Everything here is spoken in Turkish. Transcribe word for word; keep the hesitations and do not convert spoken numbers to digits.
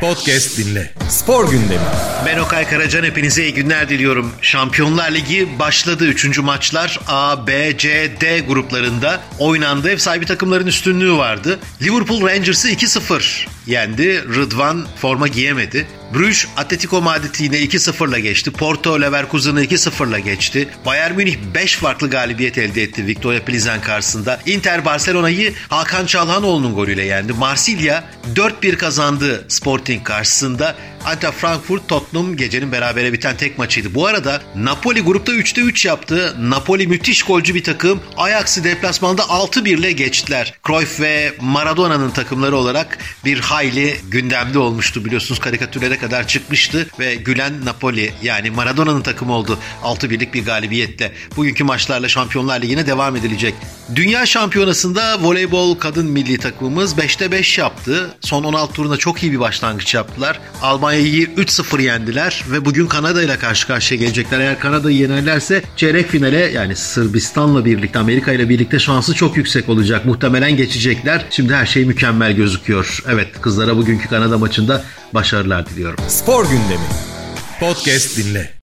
Podcast dinle. Spor gündemi. Ben Okay Karacan, hepinize iyi günler diliyorum. Şampiyonlar Ligi başladı. Üçüncü maçlar A, B, C, D gruplarında oynandı. Ev sahibi takımların üstünlüğü vardı. Liverpool Rangers'ı iki sıfır yendi. Rıdvan forma giyemedi. Bruges Atletico Madrid'i yine iki sıfırla geçti. Porto Leverkusen'ı iki sıfırla geçti. Bayern Münih beş farklı galibiyet elde etti Victoria Pilsen karşısında. Inter Barcelona'yı Hakan Çalhanoğlu'nun golüyle yendi. Marsilya dört bir kazandı Sporting karşısında. Eintracht Frankfurt Tottenham gecenin berabere biten tek maçıydı. Bu arada Napoli grupta üçte üç yaptı. Napoli müthiş golcü bir takım. Ajax'ı deplasmanda altı bir ile geçtiler. Cruyff ve Maradona'nın takımları olarak bir hayli gündemde olmuştu. Biliyorsunuz, karikatürlere kadar çıkmıştı ve gülen Napoli, yani Maradona'nın takımı oldu altı birlik bir galibiyetle. Bugünkü maçlarla Şampiyonlar Ligi'ne devam edilecek. Dünya Şampiyonası'nda voleybol kadın milli takımımız beşte beş yaptı. Son on altı turunda çok iyi bir başlangıç yaptılar. Almanya'yı üç sıfır yendiler ve bugün Kanada ile karşı karşıya gelecekler. Eğer Kanada'yı yenerlerse çeyrek finale, yani Sırbistan'la birlikte, Amerika ile birlikte şansı çok yüksek olacak. Muhtemelen geçecekler. Şimdi her şey mükemmel gözüküyor. Evet, kızlara bugünkü Kanada maçında başarılar diliyorum. Spor gündemi. Podcast dinle.